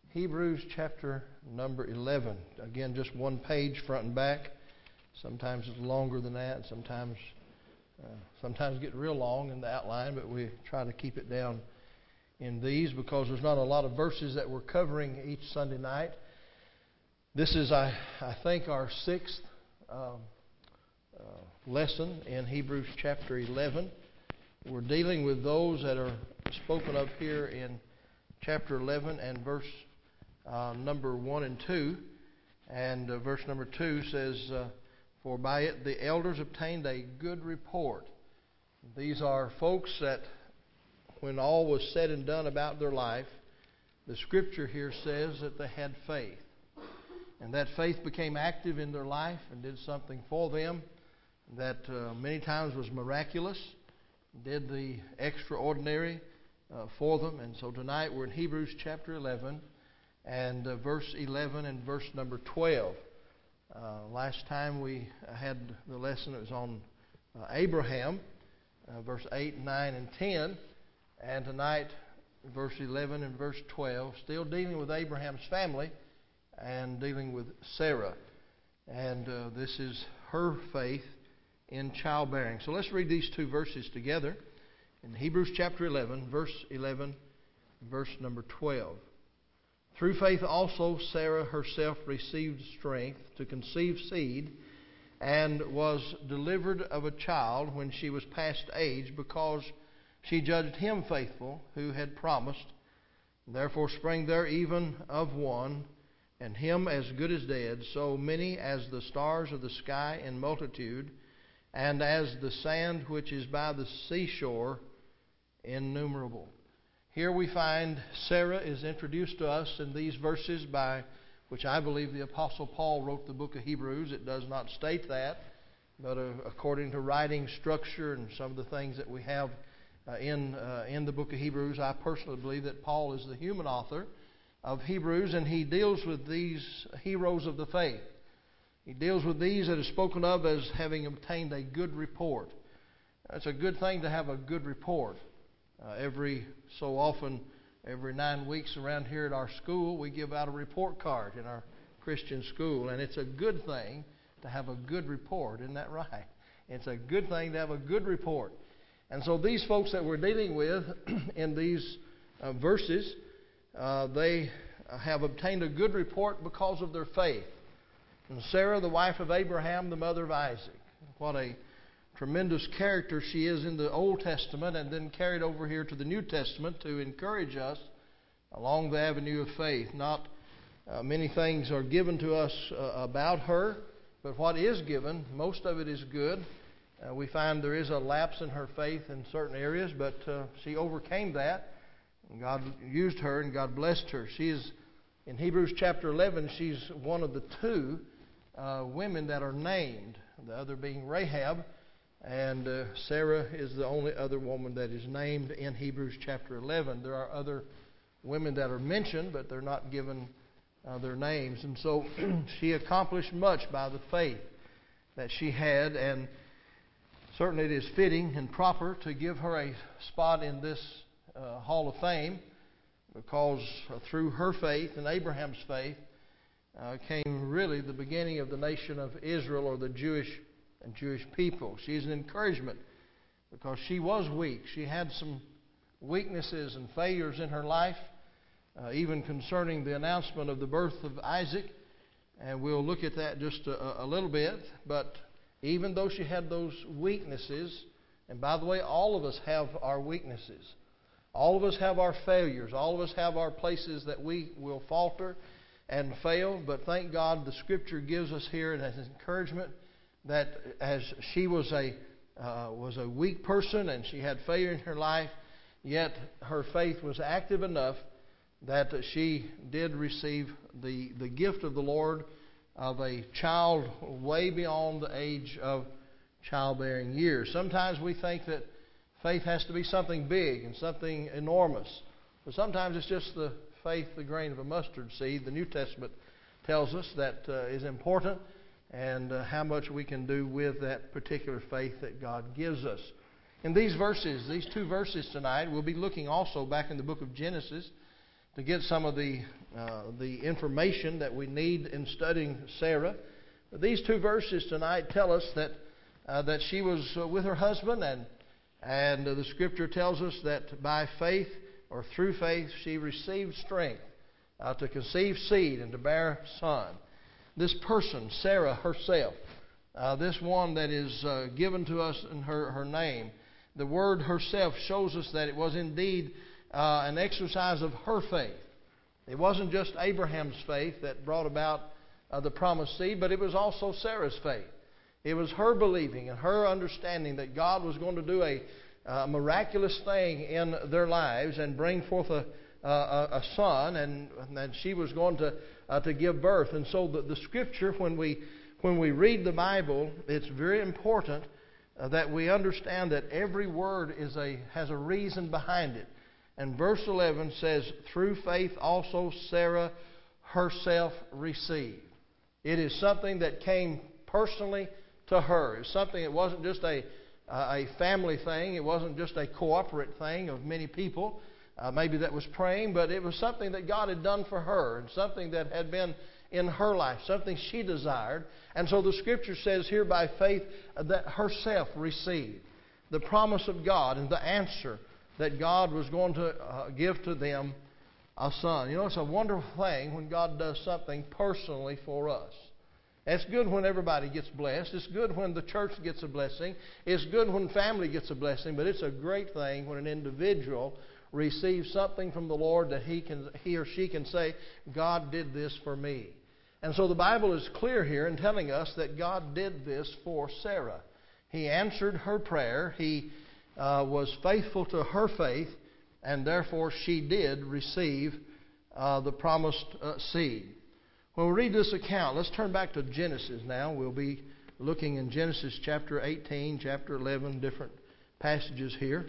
Hebrews chapter number 11. Again, just one page front and back. Sometimes it's longer than that. Sometimes get real long in the outline, but we try to keep it down in these because there's not a lot of verses that we're covering each Sunday night. This is, I think, our sixth lesson in Hebrews chapter 11. We're dealing with those that are spoken of here in chapter 11 and verse number 1 and 2. And verse number 2 says, "For by it the elders obtained a good report." These are folks that, when all was said and done about their life, the Scripture here says that they had faith. And that faith became active in their life and did something for them that many times was miraculous, did the extraordinary for them. And so tonight we're in Hebrews chapter 11 and verse 11 and verse number 12. Last time we had the lesson, it was on Abraham, verse 8, 9, and 10. And tonight, verse 11 and verse 12, still dealing with Abraham's family and dealing with Sarah. And this is her faith in childbearing. So let's read these two verses together. In Hebrews chapter 11, verse 11, verse number 12. "Through faith also Sarah herself received strength to conceive seed, and was delivered of a child when she was past age, because she judged him faithful who had promised. Therefore sprang there even of one, and him as good as dead, so many as the stars of the sky in multitude, and as the sand which is by the seashore innumerable." Here we find Sarah is introduced to us in these verses by which I believe the Apostle Paul wrote the book of Hebrews. It does not state that, but according to writing structure and some of the things that we have in the book of Hebrews, I personally believe that Paul is the human author of Hebrews, and he deals with these heroes of the faith. He deals with these that are spoken of as having obtained a good report. It's a good thing to have a good report. Every so often, every 9 weeks around here at our school, we give out a report card in our Christian school, and it's a good thing to have a good report. Isn't that right? It's a good thing to have a good report. And so these folks that we're dealing with in these verses, they have obtained a good report because of their faith. And Sarah, the wife of Abraham, the mother of Isaac. What a tremendous character she is in the Old Testament, and then carried over here to the New Testament to encourage us along the avenue of faith. Not many things are given to us about her, but what is given, most of it is good. We find there is a lapse in her faith in certain areas, but she overcame that. And God used her and God blessed her. She is, in Hebrews chapter 11, she's one of the two women that are named, the other being Rahab, and Sarah is the only other woman that is named in Hebrews chapter 11. There are other women that are mentioned, but they're not given their names. And so she accomplished much by the faith that she had, and certainly it is fitting and proper to give her a spot in this Hall of Fame, because through her faith and Abraham's faith came really the beginning of the nation of Israel, or the Jewish people. She's an encouragement because she was weak. She had some weaknesses and failures in her life, even concerning the announcement of the birth of Isaac, and we'll look at that just a little bit. But even though she had those weaknesses, and by the way, all of us have our weaknesses. All of us have our failures. All of us have our places that we will falter and fail. But thank God the Scripture gives us here as encouragement that as she was a weak person and she had failure in her life, yet her faith was active enough that she did receive the gift of the Lord of a child way beyond the age of childbearing years. Sometimes we think that faith has to be something big and something enormous. But sometimes it's just the faith, the grain of a mustard seed. The New Testament tells us that is important, and how much we can do with that particular faith that God gives us. In these verses, these two verses tonight, we'll be looking also back in the book of Genesis to get some of the information that we need in studying Sarah. These two verses tonight tell us that she was with her husband, and the Scripture tells us that by faith or through faith she received strength to conceive seed and to bear a son. This person, Sarah herself, this one that is given to us in her name, the word herself shows us that it was indeed an exercise of her faith. It wasn't just Abraham's faith that brought about the promised seed, but it was also Sarah's faith. It was her believing and her understanding that God was going to do a miraculous thing in their lives and bring forth a son, and she was going to give birth. And so the Scripture, when we read the Bible, it's very important that we understand that every word has a reason behind it. And verse 11 says, through faith also Sarah herself received. It is something that came personally to her. It's something, it wasn't just a family thing. It wasn't just a corporate thing of many people maybe that was praying, but it was something that God had done for her and something that had been in her life, something she desired. And so the Scripture says here by faith that herself received the promise of God and the answer that God was going to give to them a son. You know, it's a wonderful thing when God does something personally for us. It's good when everybody gets blessed. It's good when the church gets a blessing. It's good when family gets a blessing. But it's a great thing when an individual receives something from the Lord that he or she can say, God did this for me. And so the Bible is clear here in telling us that God did this for Sarah. He answered her prayer. He was faithful to her faith, and therefore she did receive the promised seed. When we read this account, let's turn back to Genesis now. We'll be looking in Genesis chapter 18, chapter 11, different passages here.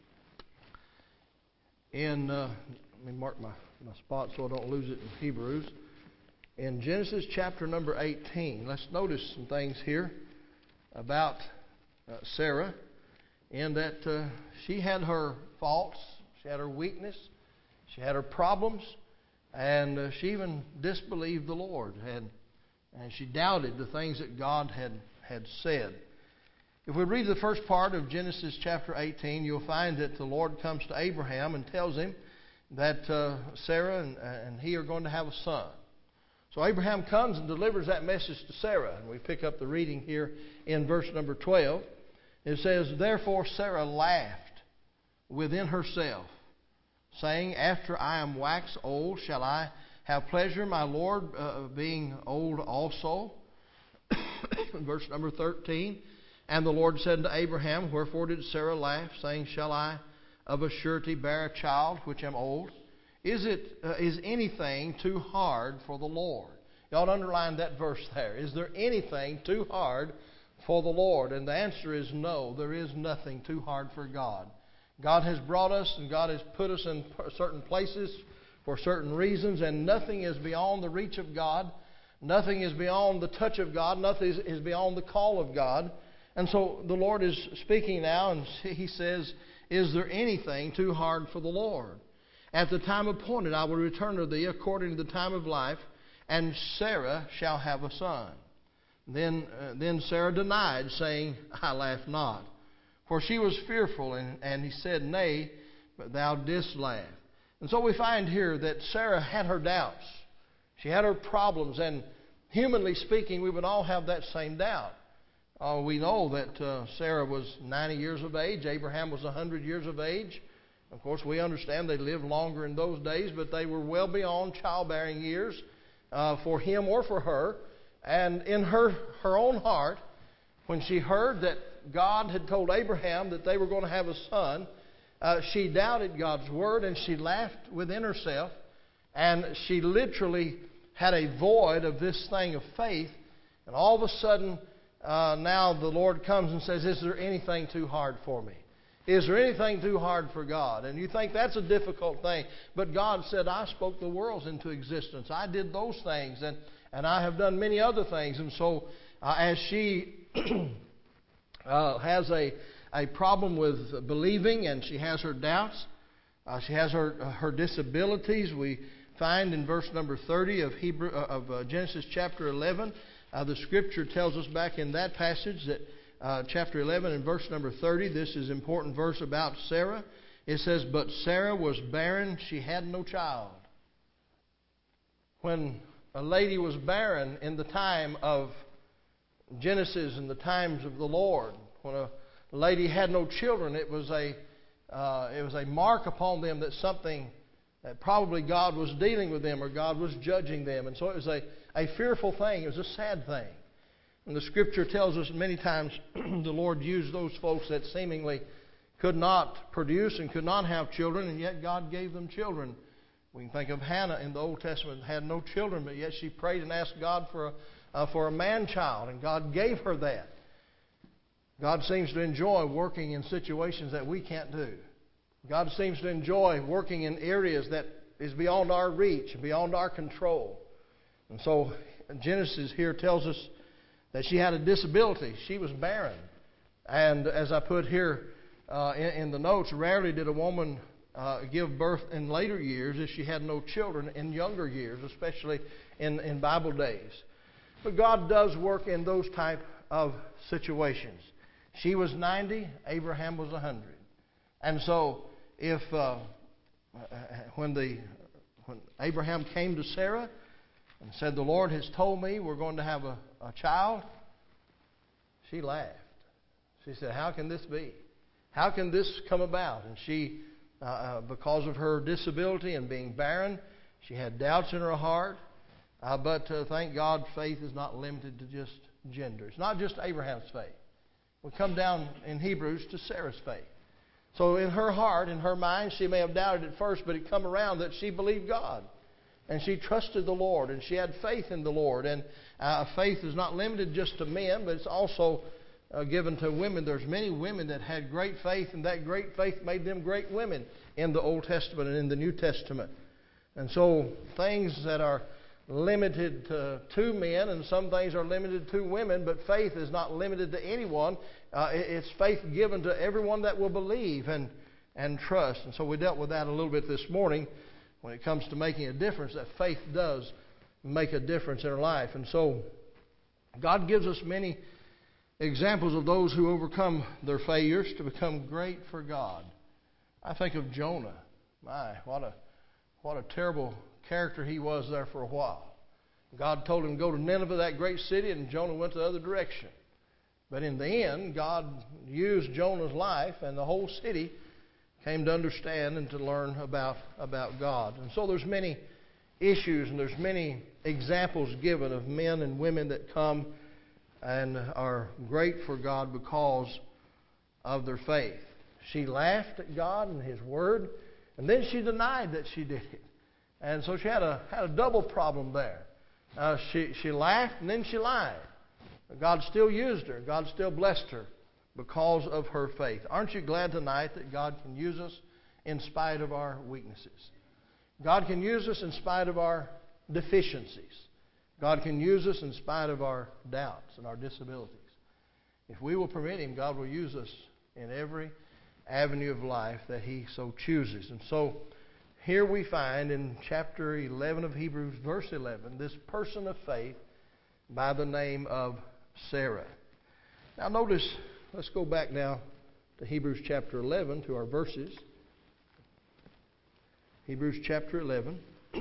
Let me mark my spot so I don't lose it in Hebrews. In Genesis chapter number 18, let's notice some things here about Sarah, in that she had her faults, she had her weakness, she had her problems, and she even disbelieved the Lord, and she doubted the things that God had said. If we read the first part of Genesis chapter 18, you'll find that the Lord comes to Abraham and tells him that Sarah and he are going to have a son. So Abraham comes and delivers that message to Sarah. And we pick up the reading here in verse number 12. It says, therefore Sarah laughed within herself, saying, after I am waxed old, shall I have pleasure, my Lord, being old also? Verse number 13. And the Lord said to Abraham, wherefore did Sarah laugh, saying, shall I of a surety bear a child which am old? Is anything too hard for the Lord? You ought to underline that verse there. Is there anything too hard for the Lord? And the answer is no, there is nothing too hard for God. God has brought us and God has put us in certain places for certain reasons, and nothing is beyond the reach of God. Nothing is beyond the touch of God. Nothing is beyond the call of God. And so the Lord is speaking now, and He says, is there anything too hard for the Lord? At the time appointed I will return to thee according to the time of life, and Sarah shall have a son. Then Sarah denied, saying, I laugh not. For she was fearful, and he said, nay, but thou didst laugh. And so we find here that Sarah had her doubts. She had her problems, and humanly speaking, we would all have that same doubt. We know that Sarah was 90 years of age. Abraham was 100 years of age. Of course, we understand they lived longer in those days, but they were well beyond childbearing years for him or for her. And in her own heart, when she heard that God had told Abraham that they were going to have a son, she doubted God's word, and she laughed within herself, and she literally had a void of this thing of faith. And all of a sudden, now the Lord comes and says, is there anything too hard for me? Is there anything too hard for God? And you think that's a difficult thing. But God said, I spoke the worlds into existence. I did those things, and I have done many other things. And so as she has a problem with believing, and she has her doubts, She has her disabilities. We find in verse number 30 of Genesis chapter 11, the Scripture tells us back in that passage that chapter 11 and verse number 30, this is an important verse about Sarah. It says, "But Sarah was barren, she had no child." When a lady was barren in the time of Genesis and the times of the Lord, when a lady had no children, it was a mark upon them that something, that probably God was dealing with them or God was judging them. And so it was a fearful thing. It was a sad thing. And the Scripture tells us many times the Lord used those folks that seemingly could not produce and could not have children, and yet God gave them children. We can think of Hannah in the Old Testament, had no children, but yet she prayed and asked God for a man-child, and God gave her that. God seems to enjoy working in situations that we can't do. God seems to enjoy working in areas that is beyond our reach and beyond our control. And so Genesis here tells us that she had a disability. She was barren. And as I put here in the notes, rarely did a woman give birth in later years if she had no children in younger years, especially in Bible days. But God does work in those type of situations. She was 90, Abraham was 100. And so when Abraham came to Sarah and said, "The Lord has told me we're going to have a child," she laughed. She said, "How can this be? How can this come about?" And she, because of her disability and being barren, she had doubts in her heart. But thank God, faith is not limited to just gender. It's not just Abraham's faith. We come down in Hebrews to Sarah's faith. So in her heart, in her mind, she may have doubted at first, but it come around that she believed God. And she trusted the Lord, and she had faith in the Lord. And faith is not limited just to men, but it's also given to women. There's many women that had great faith, and that great faith made them great women in the Old Testament and in the New Testament. And so things that are limited to men, and some things are limited to women, but faith is not limited to anyone. It's faith given to everyone that will believe and trust. And so we dealt with that a little bit this morning when it comes to making a difference, that faith does make a difference in our life. And so God gives us many examples of those who overcome their failures to become great for God. I think of Jonah. My, what a terrible character he was there for a while. God told him to go to Nineveh, that great city, and Jonah went the other direction. But in the end, God used Jonah's life, and the whole city came to understand and to learn about God. And so there's many issues and there's many examples given of men and women that come and are great for God because of their faith. She laughed at God and His Word, and then she denied that she did it. And so she had a double problem there. She laughed and then she lied. God still used her. God still blessed her because of her faith. Aren't you glad tonight that God can use us in spite of our weaknesses? God can use us in spite of our deficiencies. God can use us in spite of our doubts and our disabilities. If we will permit Him, God will use us in every avenue of life that He so chooses. And so here we find in chapter 11 of Hebrews, verse 11, this person of faith by the name of Sarah. Now notice, let's go back now to Hebrews chapter 11, to our verses. Hebrews chapter 11.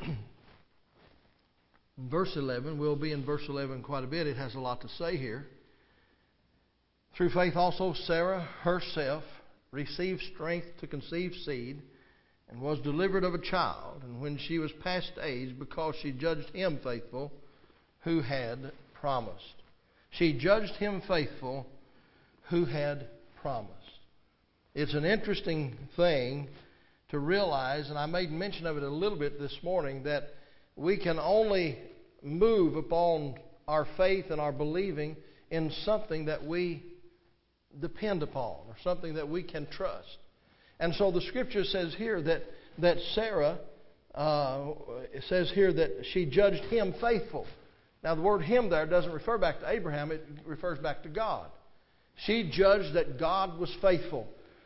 Verse 11, we'll be in verse 11 quite a bit. It has a lot to say here. Through faith also Sarah herself received strength to conceive seed, and was delivered of a child, and when she was past age, because she judged him faithful who had promised. She judged him faithful who had promised. It's an interesting thing to realize, and I made mention of it a little bit this morning, that we can only move upon our faith and our believing in something that we depend upon, or something that we can trust. And so the Scripture says here that Sarah, it says here that she judged him faithful. Now the word him there doesn't refer back to Abraham, it refers back to God. She judged that God was faithful.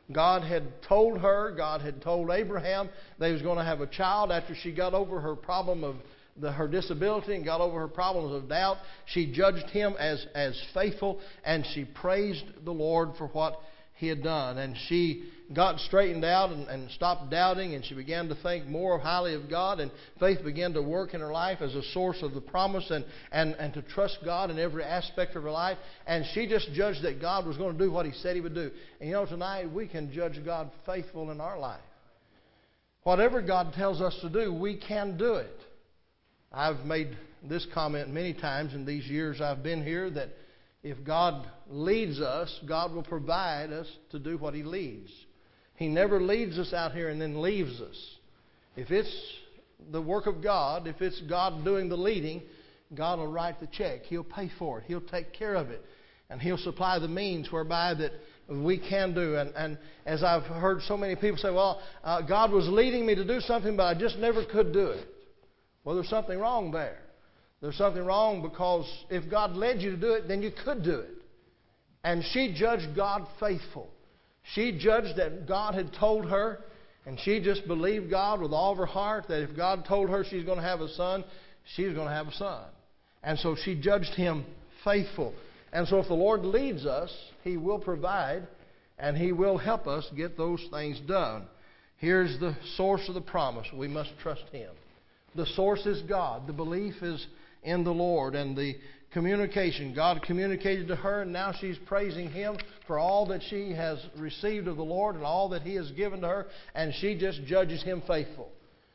God had told her, God had told Abraham they was going to have a child after she got over her problem of her disability and got over her problems of doubt. She judged him as faithful, and she praised the Lord for what he had done. And she got straightened out and stopped doubting, and she began to think more highly of God, and faith began to work in her life as a source of the promise and to trust God in every aspect of her life. And she just judged that God was going to do what he said he would do. And tonight we can judge God faithful in our life. Whatever God tells us to do, we can do it. I've made this comment many times in these years I've been here, that if God leads us, God will provide us to do what he leads. He never leads us out here and then leaves us. If it's the work of God, if it's God doing the leading, God will write the check. He'll pay for it. He'll take care of it. And he'll supply the means whereby that we can do. And as I've heard so many people say, well, God was leading me to do something, but I just never could do it. Well, there's something wrong there. There's something wrong, because if God led you to do it, then you could do it. And she judged God faithful. She judged that God had told her, and she just believed God with all of her heart that if God told her she's going to have a son, she was going to have a son. And so she judged him faithful. And so if the Lord leads us, he will provide, and he will help us get those things done. Here's the source of the promise. We must trust him. The source is God. The belief is in the Lord. And the communication, God communicated to her, and now she's praising him for all that she has received of the Lord and all that he has given to her, and she just judges him faithful.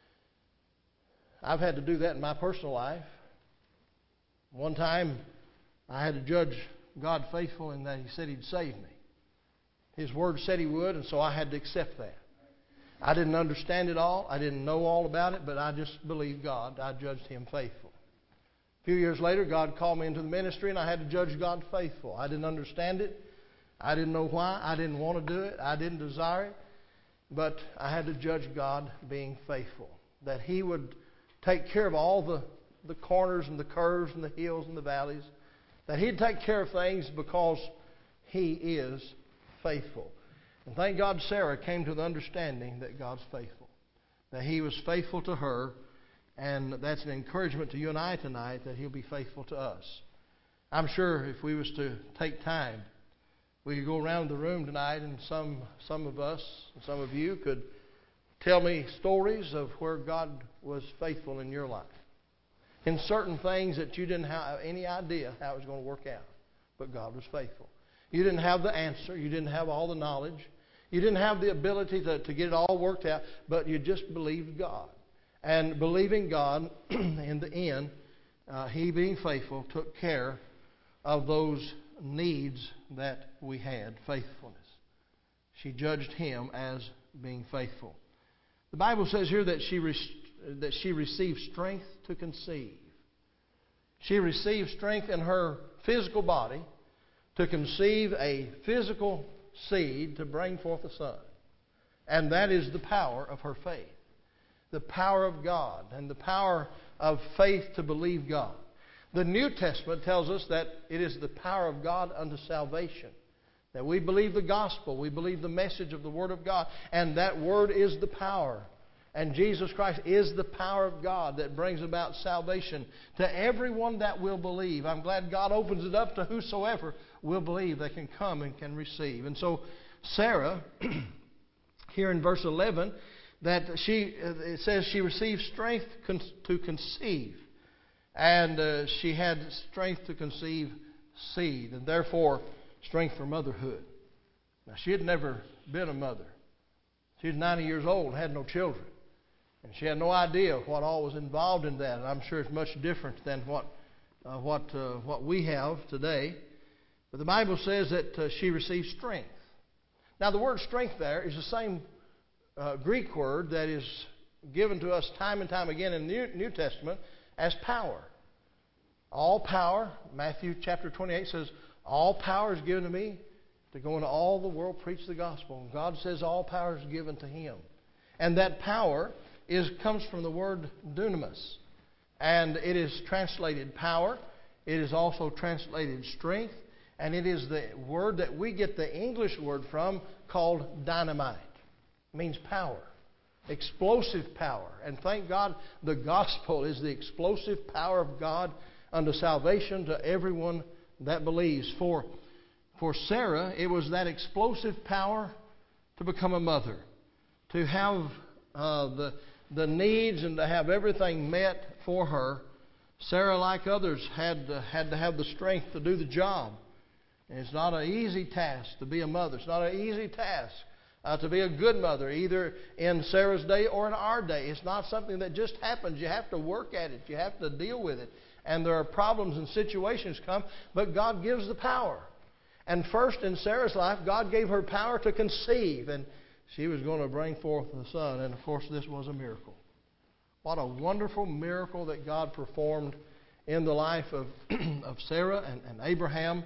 I've had to do that in my personal life. One time I had to judge God faithful in that he said he'd save me. His word said he would, and so I had to accept that. I didn't understand it all. I didn't know all about it, but I just believed God. I judged him faithful. A few years later, God called me into the ministry, and I had to judge God faithful. I didn't understand it. I didn't know why. I didn't want to do it. I didn't desire it. But I had to judge God being faithful, that he would take care of all the corners and the curves and the hills and the valleys, that he'd take care of things because he is faithful. And thank God Sarah came to the understanding that God's faithful, that he was faithful to her, and that's an encouragement to you and I tonight that he'll be faithful to us. I'm sure if we was to take time, we could go around the room tonight, and some of us, some of you could tell me stories of where God was faithful in your life, in certain things that you didn't have any idea how it was going to work out, but God was faithful. You didn't have the answer. You didn't have all the knowledge. You didn't have the ability to get it all worked out, but you just believed God. And believing God, in the end, he being faithful, took care of those needs that we had, faithfulness. She judged him as being faithful. The Bible says here that she received strength to conceive. She received strength in her physical body to conceive a physical seed to bring forth a son. And that is the power of her faith. The power of God and the power of faith to believe God. The New Testament tells us that it is the power of God unto salvation. That we believe the gospel. We believe the message of the Word of God. And that Word is the power. And Jesus Christ is the power of God that brings about salvation to everyone that will believe. I'm glad God opens it up to whosoever will believe they can come and can receive. And so Sarah, here in verse 11, that it says she received strength to conceive. And she had strength to conceive seed, and therefore strength for motherhood. Now, she had never been a mother. She was 90 years old, had no children. And she had no idea what all was involved in that. And I'm sure it's much different than what we have today. But the Bible says that she received strength. Now, the word strength there is the same Greek word that is given to us time and time again in the New Testament as power. All power, Matthew chapter 28 says, all power is given to me to go into all the world, preach the gospel. And God says all power is given to him. And that power comes from the word dunamis. And it is translated power. It is also translated strength. And it is the word that we get the English word from called dynamite. It means power. Explosive power. And thank God the gospel is the explosive power of God unto salvation to everyone that believes. For Sarah, it was that explosive power to become a mother. To have the needs and to have everything met for her. Sarah, like others, had to have the strength to do the job. And it's not an easy task to be a mother. It's not an easy task to be a good mother, either in Sarah's day or in our day. It's not something that just happens. You have to work at it. You have to deal with it. And there are problems and situations come, but God gives the power. And first in Sarah's life, God gave her power to conceive, and she was going to bring forth a son. And of course, this was a miracle. What a wonderful miracle that God performed in the life of Sarah and Abraham.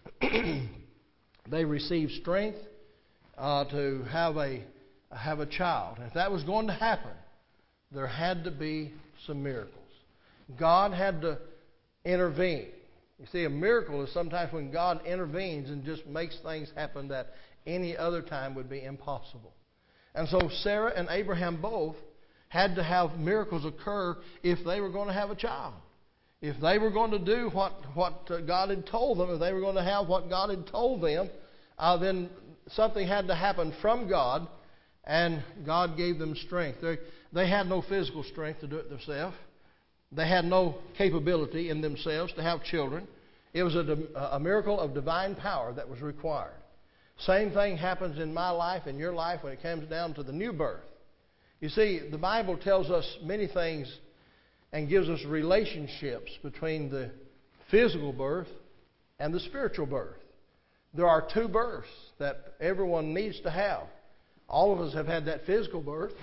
They received strength to have a child. If that was going to happen, there had to be some miracles. God had to intervene. You see, a miracle is sometimes when God intervenes and just makes things happen that any other time would be impossible. And so Sarah and Abraham both had to have miracles occur if they were going to have a child. If they were going to do what God had told them, if they were going to have what God had told them, then something had to happen from God, and God gave them strength. They had no physical strength to do it themselves. They had no capability in themselves to have children. It was a miracle of divine power that was required. Same thing happens in my life and your life when it comes down to the new birth. You see, the Bible tells us many things and gives us relationships between the physical birth and the spiritual birth. There are two births that everyone needs to have. All of us have had that physical birth,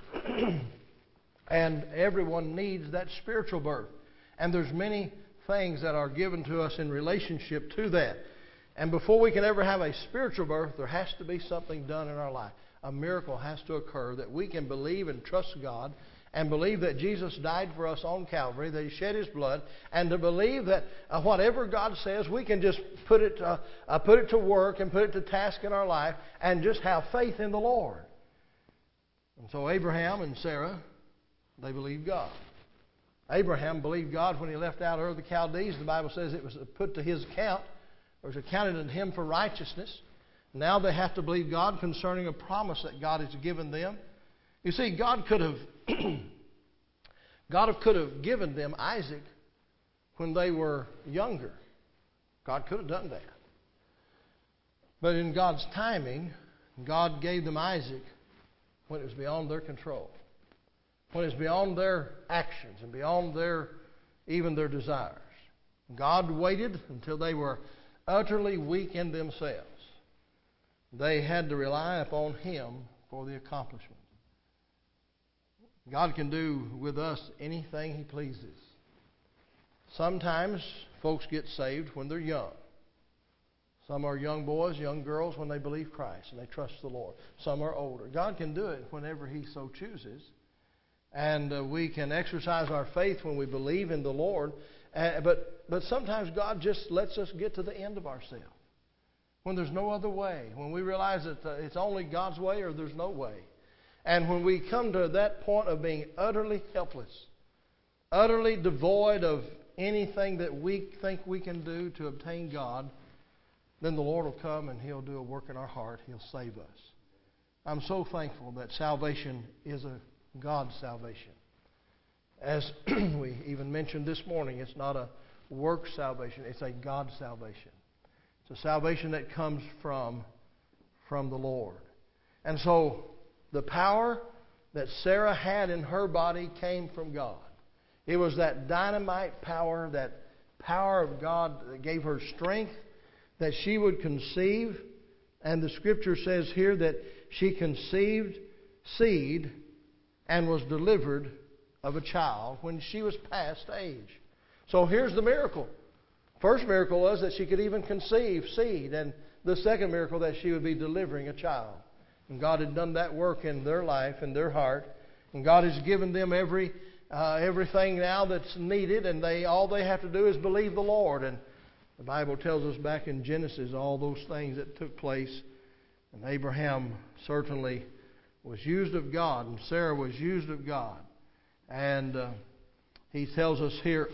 and everyone needs that spiritual birth. And there's many things that are given to us in relationship to that. And before we can ever have a spiritual birth, there has to be something done in our life. A miracle has to occur that we can believe and trust God and believe that Jesus died for us on Calvary, that He shed His blood, and to believe that whatever God says, we can just put it to work and put it to task in our life and just have faith in the Lord. And so Abraham and Sarah, they believed God. Abraham believed God when he left out Ur of the Chaldees. The Bible says it was put to his account, or was accounted unto him for righteousness. Now they have to believe God concerning a promise that God has given them. You see, God could have given them Isaac when they were younger. God could have done that. But in God's timing, God gave them Isaac when it was beyond their control. When it's beyond their actions and beyond even their desires. God waited until they were utterly weak in themselves. They had to rely upon Him for the accomplishment. God can do with us anything He pleases. Sometimes folks get saved when they're young. Some are young boys, young girls when they believe Christ and they trust the Lord. Some are older. God can do it whenever He so chooses. And we can exercise our faith when we believe in the Lord. But sometimes God just lets us get to the end of ourselves. When there's no other way. When we realize that it's only God's way or there's no way. And when we come to that point of being utterly helpless, utterly devoid of anything that we think we can do to obtain God, then the Lord will come and He'll do a work in our heart. He'll save us. I'm so thankful that salvation is a God's salvation. As we even mentioned this morning, it's not a work salvation, it's a God salvation. It's a salvation that comes from the Lord. And so the power that Sarah had in her body came from God. It was that dynamite power, that power of God that gave her strength that she would conceive. And the Scripture says here that she conceived seed and was delivered of a child when she was past age. So here's the miracle. First miracle was that she could even conceive seed. And the second miracle that she would be delivering a child. And God had done that work in their life and their heart. And God has given them everything now that's needed. And all they have to do is believe the Lord. And The Bible tells us back in Genesis all those things that took place. And Abraham certainly was used of God, and Sarah was used of God. And he tells us here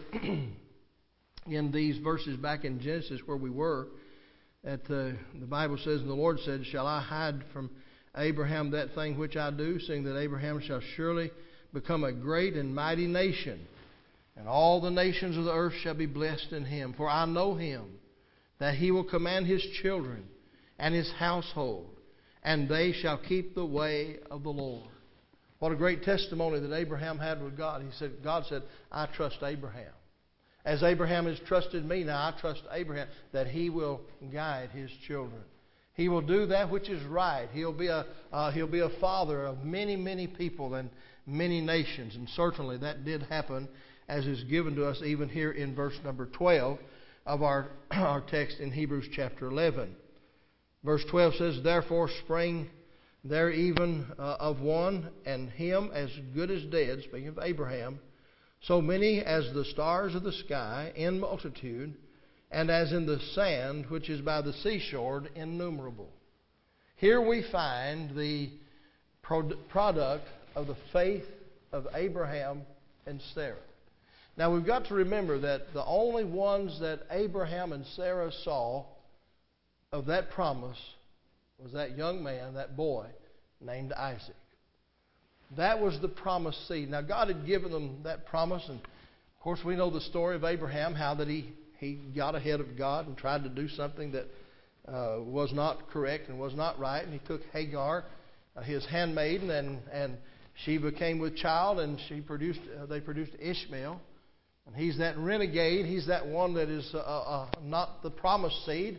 in these verses back in Genesis where we were, that the Bible says, and the Lord said, shall I hide from Abraham that thing which I do, seeing that Abraham shall surely become a great and mighty nation, and all the nations of the earth shall be blessed in him. For I know him, that he will command his children and his household, and they shall keep the way of the Lord. What a great testimony that Abraham had with God. God said, I trust Abraham. As Abraham has trusted me, now I trust Abraham that he will guide his children. He will do that which is right. He'll be a father of many, many people and many nations. And certainly that did happen, as is given to us even here in verse number 12 of our text in Hebrews chapter 11. Verse 12 says, therefore sprang there even of one, and him as good as dead, speaking of Abraham, so many as the stars of the sky in multitude, and as in the sand which is by the seashore innumerable. Here we find the product of the faith of Abraham and Sarah. Now we've got to remember that the only ones that Abraham and Sarah saw of that promise was that young man, that boy, named Isaac. That was the promised seed. Now God had given them that promise, and of course we know the story of Abraham, how that he got ahead of God and tried to do something that was not correct and was not right, and he took Hagar, his handmaiden, and she became with child, and they produced Ishmael. And he's that renegade. He's that one that is not the promised seed.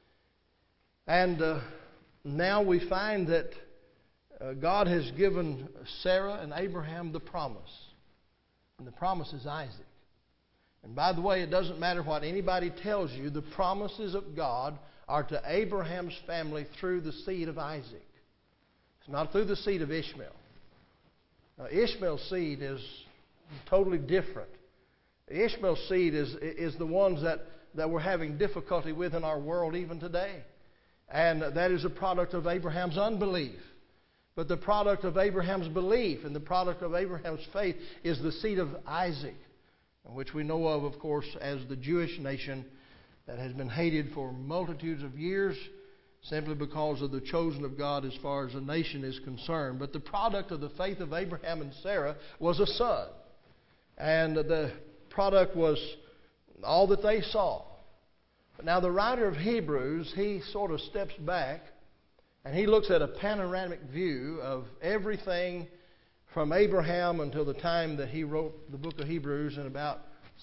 And now we find that God has given Sarah and Abraham the promise. And the promise is Isaac. And by the way, it doesn't matter what anybody tells you. The promises of God are to Abraham's family through the seed of Isaac. It's not through the seed of Ishmael. Ishmael's seed is totally different. Ishmael's seed is the ones that we're having difficulty with in our world even today. And that is a product of Abraham's unbelief. But the product of Abraham's belief and the product of Abraham's faith is the seed of Isaac, which we know of course, as the Jewish nation that has been hated for multitudes of years simply because of the chosen of God as far as a nation is concerned. But the product of the faith of Abraham and Sarah was a son. And the product was all that they saw. But now the writer of Hebrews, he sort of steps back and he looks at a panoramic view of everything from Abraham until the time that he wrote the book of Hebrews in about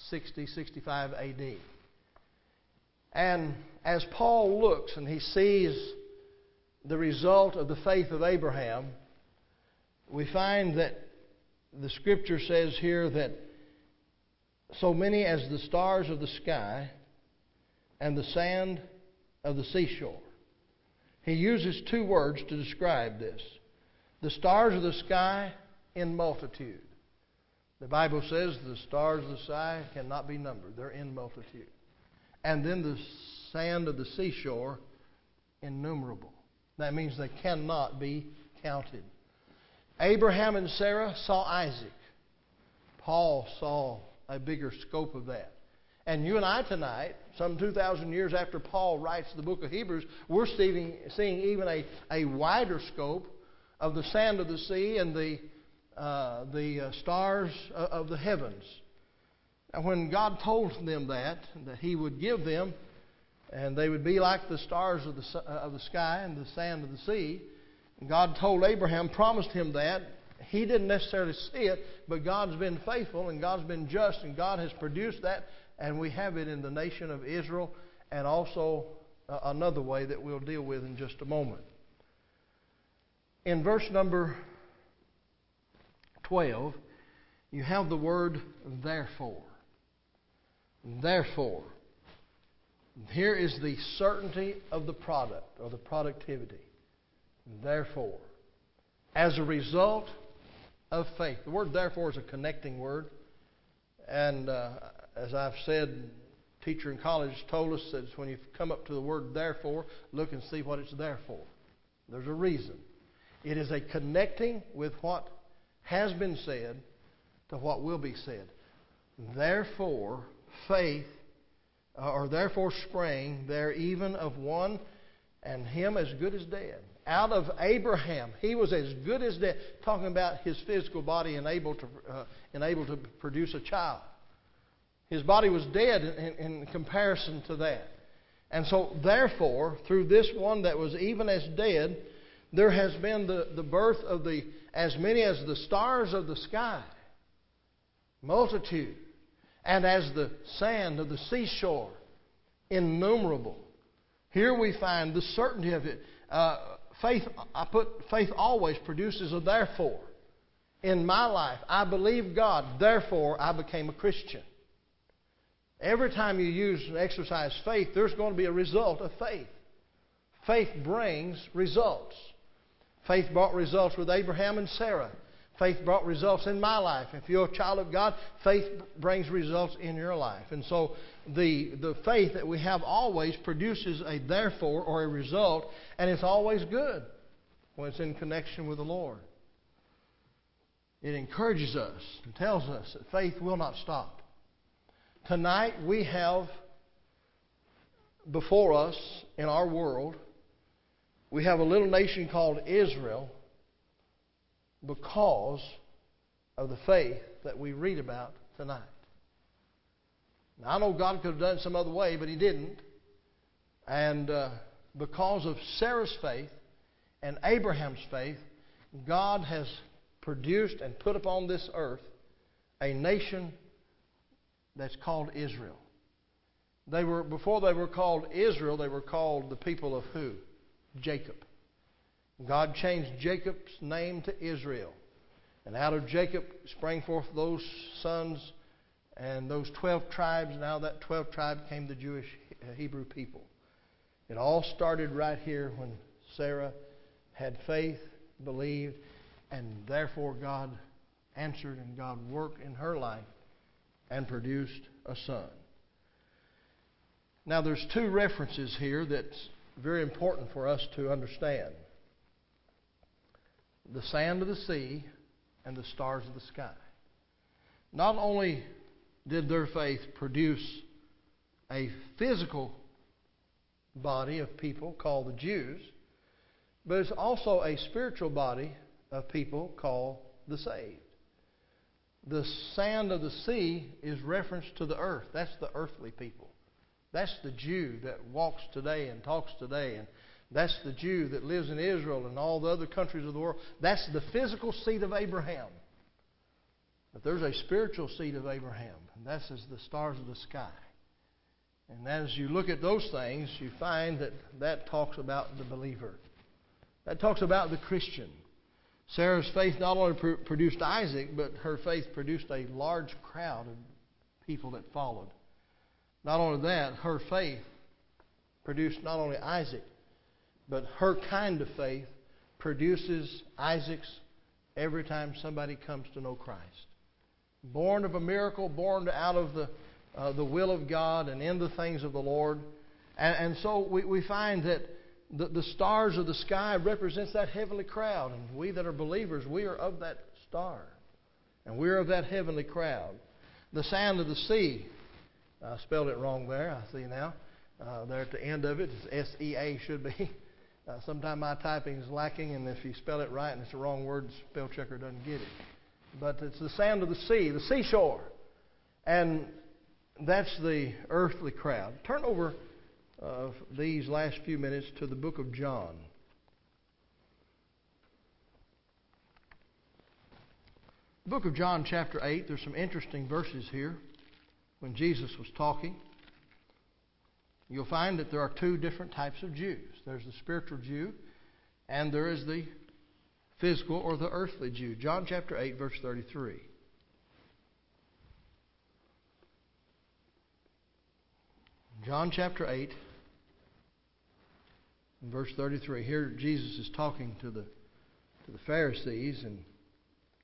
65 AD. And as Paul looks and he sees the result of the faith of Abraham, we find that the Scripture says here that so many as the stars of the sky and the sand of the seashore. He uses two words to describe this. The stars of the sky in multitude. The Bible says the stars of the sky cannot be numbered. They're in multitude. And then the sand of the seashore, innumerable. That means they cannot be counted. Abraham and Sarah saw Isaac. Paul saw a bigger scope of that. And you and I tonight, some 2,000 years after Paul writes the book of Hebrews, we're seeing even a wider scope of the sand of the sea and the stars of the heavens. And when God told them that He would give them, and they would be like the stars of the sky and the sand of the sea, and God told Abraham, promised him that. He didn't necessarily see it, but God's been faithful and God's been just, and God has produced that, and we have it in the nation of Israel, and also another way that we'll deal with in just a moment. In verse number 12, you have the word therefore. Therefore. Here is the certainty of the product, or the productivity. Therefore. As a result of faith. The word therefore is a connecting word. And as I've said teacher in college told us that when you come up to the word therefore, look and see what it's there for. There's a reason. It is a connecting with what has been said to what will be said. Therefore, faith, or therefore sprang there even of one, and him as good as dead. Out of Abraham, he was as good as dead. Talking about his physical body and able to produce a child. His body was dead in comparison to that. And so, therefore, through this one that was even as dead, there has been the birth of as many as the stars of the sky, multitude, and as the sand of the seashore, innumerable. Here we find the certainty of it. Faith always produces a therefore. In my life, I believe God, therefore I became a Christian. Every time you use and exercise faith, there's going to be a result of faith. Faith brings results. Faith brought results with Abraham and Sarah. Faith brought results in my life. If you're a child of God, faith brings results in your life. And so the faith that we have always produces a therefore or a result, and it's always good when it's in connection with the Lord. It encourages us and tells us that faith will not stop. Tonight we have before us in our world, we have a little nation called Israel because of the faith that we read about tonight. Now, I know God could have done it some other way, but He didn't. And because of Sarah's faith and Abraham's faith, God has produced and put upon this earth a nation that's called Israel. Before they were called Israel, they were called the people of who? Jacob. God changed Jacob's name to Israel. And out of Jacob sprang forth those sons and those 12 tribes. Now that 12 tribes became the Jewish Hebrew people. It all started right here when Sarah had faith, believed, and therefore God answered and God worked in her life and produced a son. Now there's two references here that's very important for us to understand. The sand of the sea and the stars of the sky. Not only did their faith produce a physical body of people called the Jews, but it's also a spiritual body of people called the saved. The sand of the sea is reference to the earth. That's the earthly people. That's the Jew that walks today and talks today. And that's the Jew that lives in Israel and all the other countries of the world. That's the physical seed of Abraham. But there's a spiritual seed of Abraham. And that's as the stars of the sky. And as you look at those things, you find that talks about the believer. That talks about the Christian. Sarah's faith not only produced Isaac, but her faith produced a large crowd of people that followed. Not only that, her faith produced not only Isaac, but her kind of faith produces Isaac's every time somebody comes to know Christ. Born of a miracle, born out of the will of God and in the things of the Lord. And so we find that the stars of the sky represents that heavenly crowd. And we that are believers, we are of that star. And we're of that heavenly crowd. The sand of the sea. I spelled it wrong there, I see now. There at the end of it, it's S-E-A should be. Sometimes my typing is lacking, and if you spell it right and it's the wrong word, the spell checker doesn't get it. But it's the sand of the sea, the seashore. And that's the earthly crowd. Turn over these last few minutes to the book of John. The book of John, chapter 8, there's some interesting verses here. When Jesus was talking, you'll find that there are two different types of Jews. There's the spiritual Jew, and there is the physical or the earthly Jew. John chapter 8, verse 33. John chapter 8, verse 33. Here Jesus is talking to the Pharisees,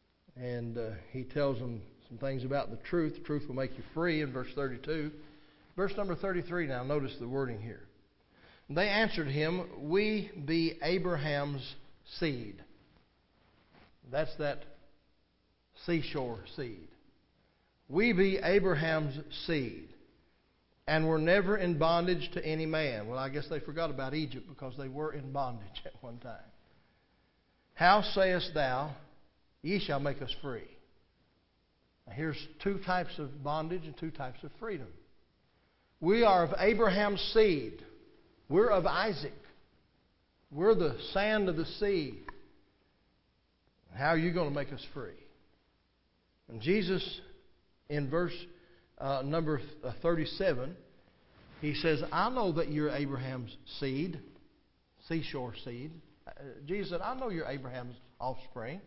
and he tells them some things about the truth. The truth will make you free in verse 32. Verse number 33 now, notice the wording here. They answered him, "We be Abraham's seed." That's that seashore seed. "We be Abraham's seed, and were never in bondage to any man." Well, I guess they forgot about Egypt because they were in bondage at one time. "How sayest thou, ye shall make us free?" Now, here's two types of bondage and two types of freedom. We are of Abraham's seed. We're of Isaac. We're the sand of the sea. How are you going to make us free? And Jesus, in verse number 37, he says, "I know that you're Abraham's seed," seashore seed. Jesus said, "I know you're Abraham's offspring."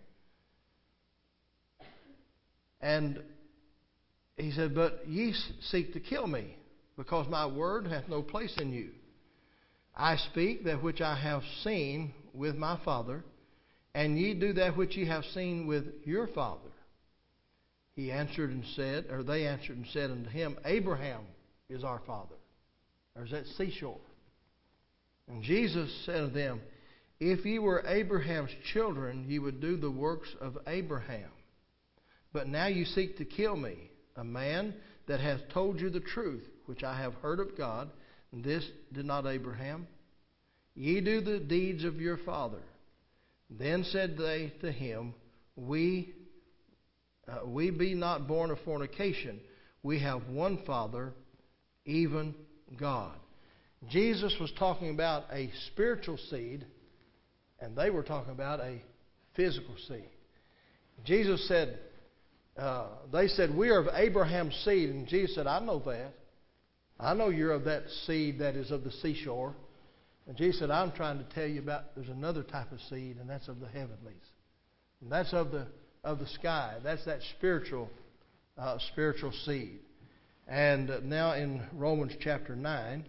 And he said, "But ye seek to kill me, because my word hath no place in you. I speak that which I have seen with my Father, and ye do that which ye have seen with your father." He answered and said, or they answered and said unto him, "Abraham is our father." There's that seashore. And Jesus said unto them, "If ye were Abraham's children, ye would do the works of Abraham. But now you seek to kill me, a man that hath told you the truth, which I have heard of God. And this did not Abraham. Ye do the deeds of your father." Then said they to him, We be not born of fornication. We have one Father, even God. Jesus was talking about a spiritual seed, and they were talking about a physical seed. Jesus said, they said, "We are of Abraham's seed." And Jesus said, "I know that. I know you're of that seed that is of the seashore." And Jesus said, "I'm trying to tell you about there's another type of seed, and that's of the heavenlies. And that's of the sky. That's that spiritual seed." And now in Romans chapter 9,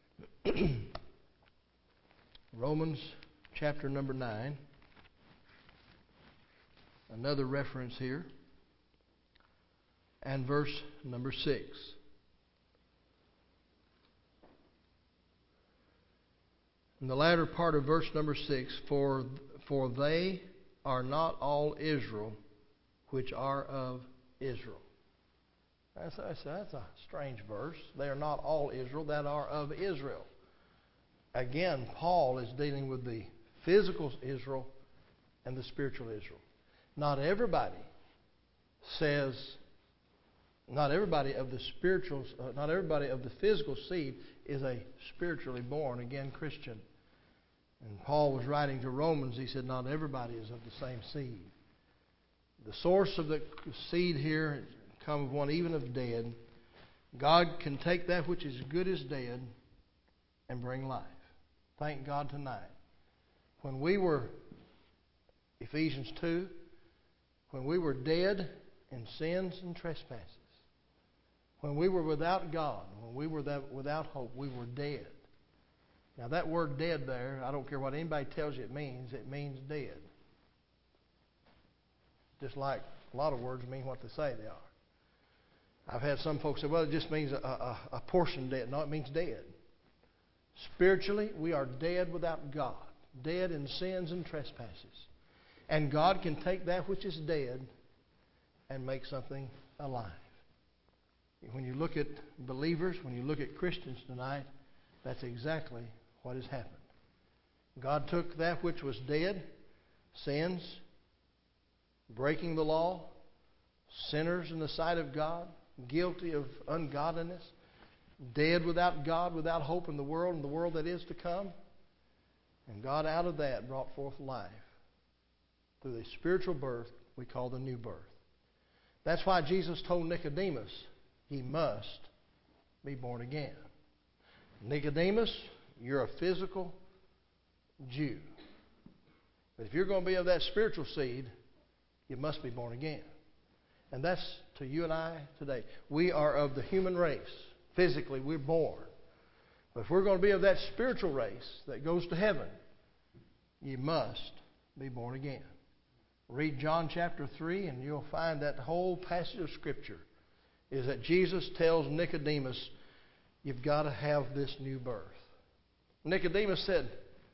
Romans chapter number 9, another reference here, and verse number 6. In the latter part of verse number 6, for they are not all Israel which are of Israel. That's a strange verse. They are not all Israel that are of Israel. Again, Paul is dealing with the physical Israel and the spiritual Israel. Not everybody of the physical seed is a spiritually born again Christian. And Paul was writing to Romans, he said not everybody is of the same seed. The source of the seed here comes one even of dead. God can take that which is good as dead and bring life. Thank God tonight. When we were, Ephesians 2, when we were dead in sins and trespasses, when we were without God, when we were without hope, we were dead. Now that word dead there, I don't care what anybody tells you it means dead. Just like a lot of words mean what they say they are. I've had some folks say, well, it just means a portion dead. No, it means dead. Spiritually, we are dead without God, dead in sins and trespasses. And God can take that which is dead and make something alive. When you look at believers, when you look at Christians tonight, that's exactly what has happened. God took that which was dead, sins, breaking the law, sinners in the sight of God, guilty of ungodliness, dead without God, without hope in the world and the world that is to come. And God out of that brought forth life through the spiritual birth we call the new birth. That's why Jesus told Nicodemus, he must be born again. Nicodemus, you're a physical Jew. But if you're going to be of that spiritual seed, you must be born again. And that's to you and I today. We are of the human race. Physically, we're born. But if we're going to be of that spiritual race that goes to heaven, you must be born again. Read John chapter 3 and you'll find that whole passage of Scripture is that Jesus tells Nicodemus, you've got to have this new birth. Nicodemus said,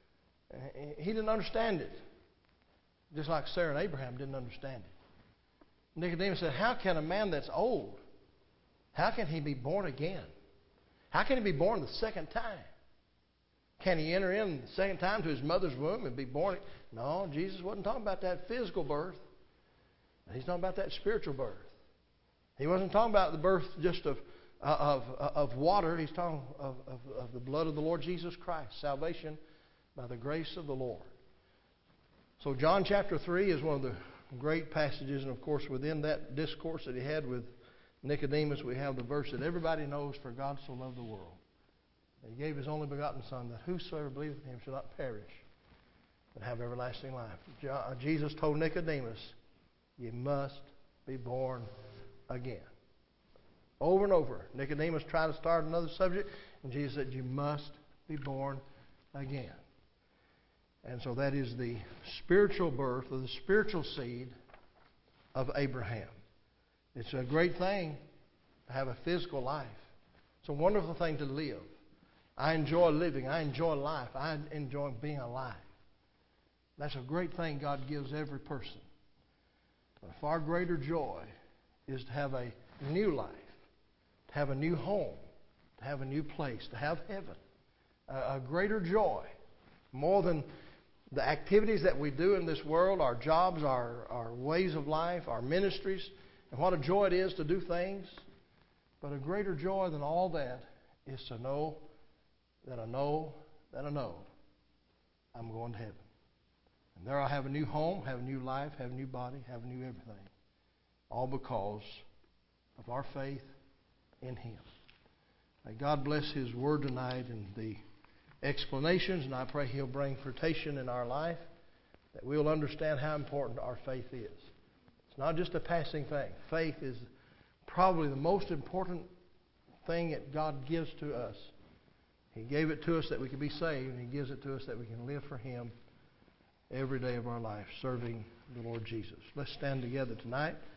he didn't understand it. Just like Sarah and Abraham didn't understand it. Nicodemus said, how can a man that's old, how can he be born again? How can he be born the second time? Can he enter in the second time to his mother's womb and be born? No, Jesus wasn't talking about that physical birth. He's talking about that spiritual birth. He wasn't talking about the birth just of water. He's talking of the blood of the Lord Jesus Christ. Salvation by the grace of the Lord. So John chapter 3 is one of the great passages. And of course within that discourse that he had with Nicodemus, we have the verse that everybody knows, for God so loved the world. He gave His only begotten Son, that whosoever believeth in Him shall not perish, but have everlasting life. Jesus told Nicodemus, you must be born again. Over and over. Nicodemus tried to start another subject, and Jesus said, you must be born again. And so that is the spiritual birth, or the spiritual seed of Abraham. It's a great thing to have a physical life. It's a wonderful thing to live. I enjoy living. I enjoy life. I enjoy being alive. That's a great thing God gives every person. But a far greater joy is to have a new life, to have a new home, to have a new place, to have heaven. A greater joy, more than the activities that we do in this world, our jobs, our ways of life, our ministries, and what a joy it is to do things. But a greater joy than all that is to know that I know that I know I'm going to heaven. And there I'll have a new home, have a new life, have a new body, have a new everything. All because of our faith in Him. May God bless His Word tonight and the explanations, and I pray He'll bring fruition in our life, that we'll understand how important our faith is. It's not just a passing thing. Faith is probably the most important thing that God gives to us. He gave it to us that we can be saved, and He gives it to us that we can live for Him every day of our life, serving the Lord Jesus. Let's stand together tonight.